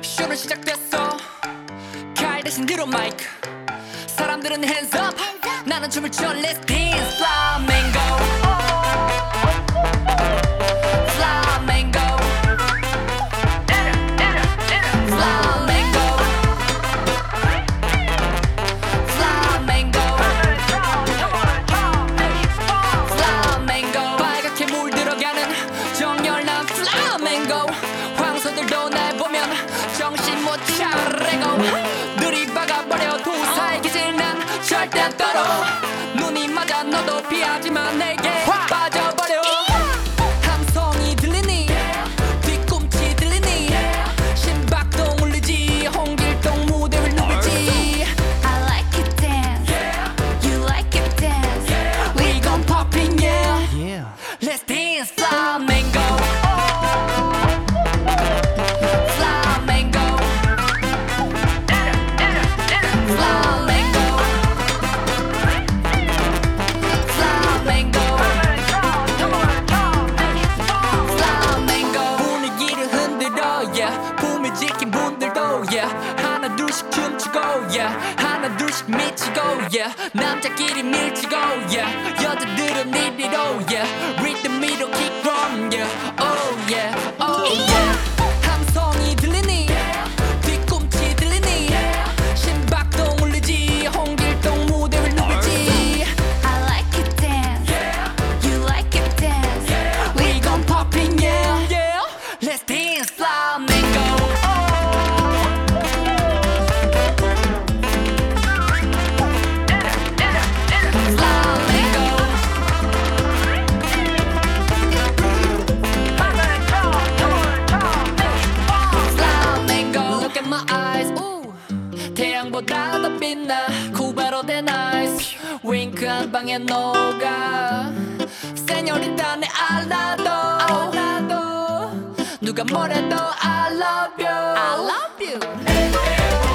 쇼는 시작됐어. 칼 대신 드럼 마이크. 사람들은 hands up. 나는 춤을 춰. Let's dance flamenco. Flamenco. Flamenco. Flamenco. Flamenco. 빨갛게 물들어가는 정열난 flamenco. 황소들도 날 보면 정신 못 차리고 눈이 박아버려. 도사의 기질 난 절대 안 떨어. 눈이 맞아 너도 피하지만 내게 빠져버려. 함성이 들리니 뒤꿈치 들리니 심박동 울리지. 홍길동 무대를 누비지. I like it dance, you like it dance. We gon' poppin' yeah. Let's dance flamenco. Flamenco. Flamenco. Flamenco. Flamenco. 분위기를 흔들어 yeah. 붐을 지킨 분들도 yeah. 하나 둘씩 춤추고 yeah. 하나 둘씩 미치고 yeah. 남자끼리 밀치고 yeah. 여자들은 이리로 yeah. Rhythm 위로 kick drum yeah. Oh yeah, oh yeah. 함성이 들리니 뒤꿈치 들리니 심박동 울리지. 홍길동 무대를 누비지. I like it dance, you like it dance. We gon' poppin' yeah, yeah. Let's dance flamenco. Flamenco. Flamenco. Look at my eyes, ooh. 태양보다 더 빛나. 쿠바로 된 아이스. 윙크 한 방에 녹아. 세뇨리타 내 알라도 누가 뭐래도 I love you. I love you.